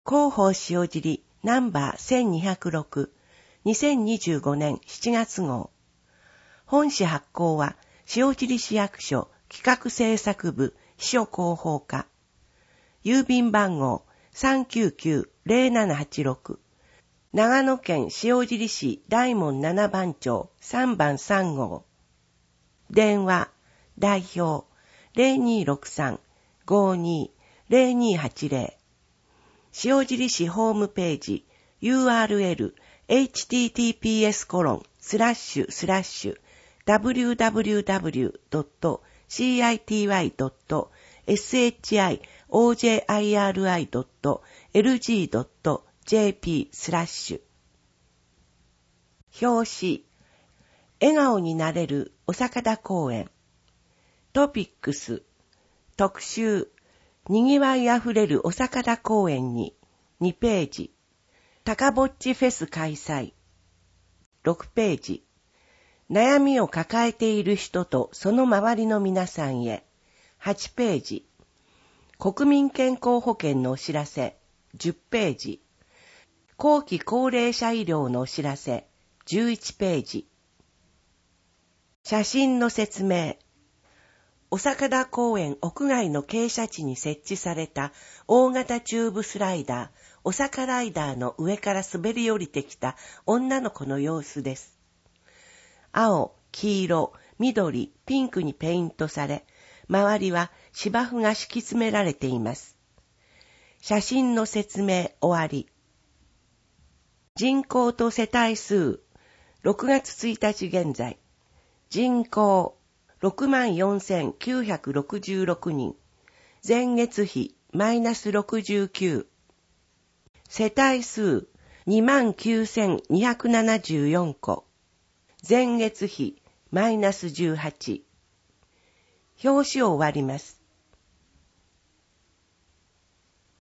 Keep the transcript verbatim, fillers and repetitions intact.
広報塩尻ナンバーせんにひゃくろく、にせんにじゅうごねんしちがつ号。本誌発行は塩尻市役所企画制作部秘書広報課。郵便番号 さんきゅうきゅうゼロななはちろく。長野県塩尻市大門ななばん町さんばんさん号。電話代表 ゼロにーろくさん ごーにー ゼロにーはちゼロ。塩尻市ホームページ ユーアールエル エイチティーティーピーエス コロンスラッシュスラッシュ ダブリューダブリューダブリュードットシーアイティーワイドットエスエイチアイオージェーアイアールアイドットエルジードットジェーピー スラッシュ。表紙笑顔になれるお坂田公園。トピックス特集にぎわいあふれるお坂田公園ににページ。高ぼっちフェス開催。ろくページ。悩みを抱えている人とその周りの皆さんへ。はちページ。国民健康保険のお知らせ。じゅっページ。後期高齢者医療のお知らせ。じゅういちページ。写真の説明。お坂田公園屋外の傾斜地に設置された大型チューブスライダー、お坂ライダーの上から滑り降りてきた女の子の様子です。青、黄色、緑、ピンクにペイントされ、周りは芝生が敷き詰められています。写真の説明終わり。人口と世帯数、ろくがつついたち現在。人口、ろくまんよんせんきゅうひゃくろくじゅうろくにん。前月比、マイナスろくじゅうきゅう。世帯数、にまんきゅうせんにひゃくななじゅうよんこ。前月比、マイナスじゅうはち。表紙を終わります。